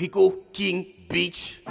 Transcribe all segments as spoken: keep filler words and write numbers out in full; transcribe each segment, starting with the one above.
Rico King Beach.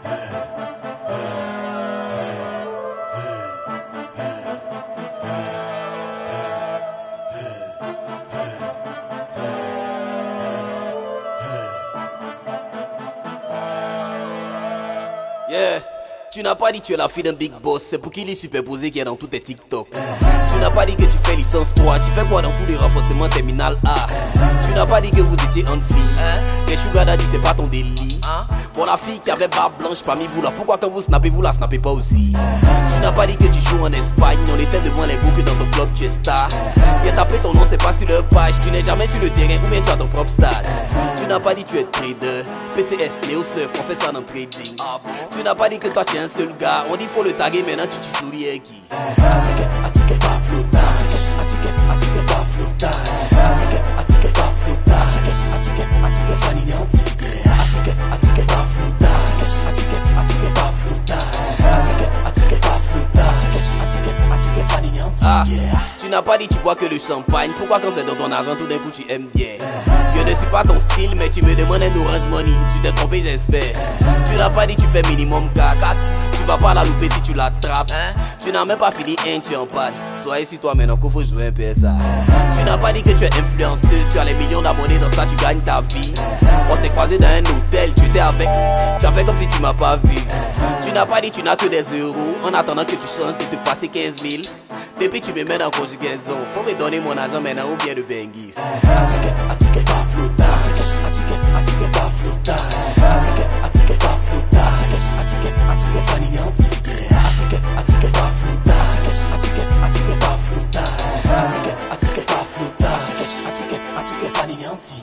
Yeah. Tu n'as pas dit que tu es la fille d'un big boss, c'est pour qu'il est superposé qui est dans tous tes TikTok. Tu n'as pas dit que tu fais licence trois, tu fais quoi dans tous les renforcements terminal A. Tu n'as pas dit que vous étiez une fille, les sugar daddy c'est pas ton délit. Pour la fille qui avait barbe blanche parmi vous là, pourquoi quand vous snappez vous la snappez pas aussi? Tu n'as pas dit que tu joues en Espagne, on était devant les go que dans ton club tu es star. Viens taper ton nom c'est pas sur leur page, tu n'es jamais sur le terrain ou bien tu as ton propre stade. Tu n'as pas dit que tu es trader, P C S, Néo Surf, on fait ça dans le trading. Tu n'as pas dit que toi tu es un seul gars, on dit faut le taguer maintenant tu te souris à qui? Attique pas flottage, attique, attique pas flottage, attique, attique pas flottage, attique, attique Fanny Nanti, attique, attique pas flottage, attique, attique pas flottage, attique, attique pas flottage, attique, attique Fanny Nanti. Tu n'as pas dit tu bois que le champagne, pourquoi quand c'est dans ton argent tout d'un coup tu aimes bien? Je ne suis pas ton style mais tu me demandes un orange money, tu t'es trompé j'espère. Tu n'as pas dit tu fais minimum quatre, tu vas pas la louper si tu l'attrapes. Tu n'as même pas fini un, tu es en panne. Sois ici toi maintenant qu'il faut jouer un P S A. Tu n'as pas dit que tu es influenceuse, tu as les millions d'abonnés, dans ça tu gagnes ta vie. On s'est croisé dans un hôtel, tu étais avec, tu as fait comme si tu m'as pas vu. Tu n'as pas dit tu n'as que des euros, en attendant que tu changes de te passer quinze mille. Depuis tu me mets en conjugaison, faut me donner mon argent maintenant ou bien le bengis. Attique, attique pas flottage, attique, attique pas flottage, attique, attique pas flottage, attique, attique Fanny Nanti, attique, attique pas flottage, attique, attique pas flottage, attique, attique pas flottage, attique, attique Fanny Nanti.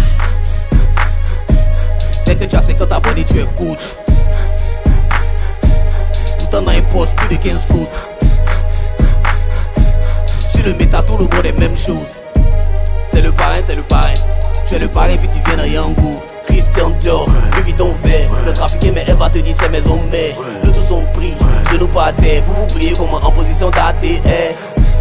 Dès que tu as cinquante abonnés tu es coach, pourtant dans un poste plus de quinze foot. Le méta tout le monde est même chose. C'est le parrain, c'est le parrain. Tu es le parrain puis tu viens dans Yango. Christian Dior, le vide vert. C'est trafiqué mais elle va te dire c'est maison mère. Le tout son prix, genoux pas à terre. Vous vous priez comme en position d'A T R.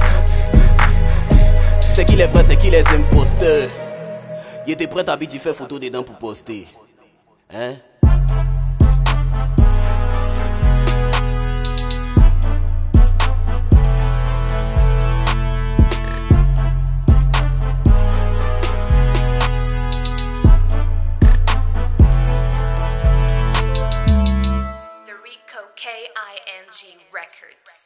C'est qu'il est vrai, c'est qu'il est imposteurs. Il était prêt à habiter faire photo dedans pour poster. Hein? K I N G Records.